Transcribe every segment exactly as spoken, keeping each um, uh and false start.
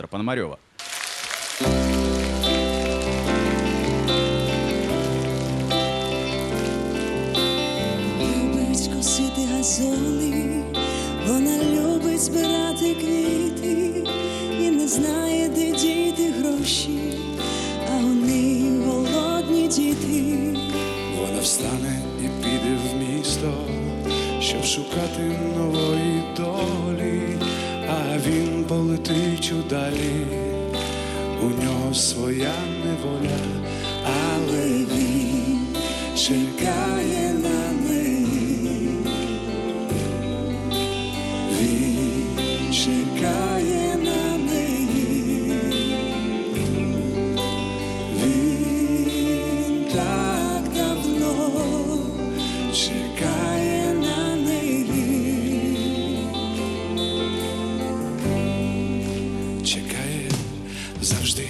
Пономарьова. Любить косити газони, вона любить збирати квіти і не знає, де діти гроші, а у неї голодні діти. Вона встане і піде в місто, щоб шукати нової долі, а він полетить удалі, у нього своя неволя, але він чекає на неї, він чекає на неї, він так давно чекає на неї, чекає завжди.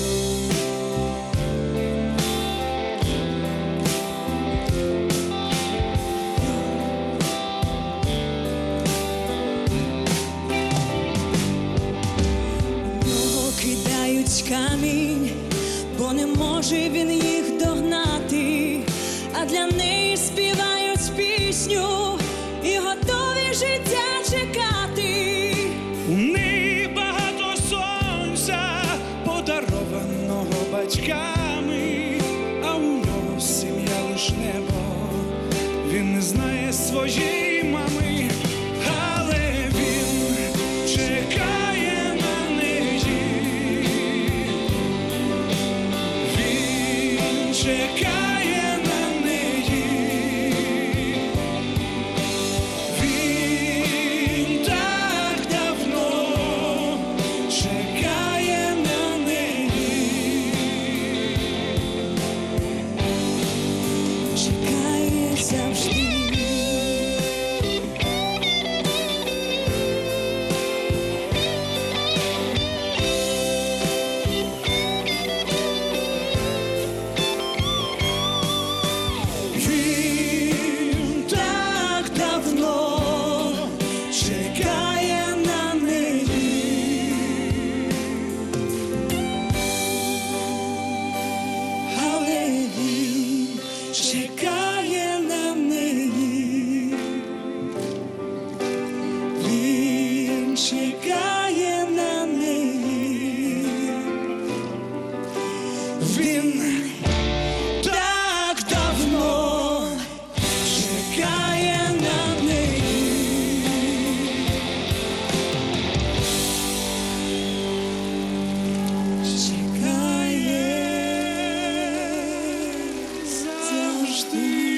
Його кидають камінь, бо не може він їх догнати, а для неї співають пісню і готові життя чекати. У неї багато сонця, подарованого батьками, а у нього сім'я лиш небо, він не знає своєї мами, але він чекає на неї, він чекає на неї, він так давно чекає на неї, Чекає завжди. він так давно чекає на неї, Але він чекає на неї, він чекає на неї, він так давно чекає на неї, чекає завжди.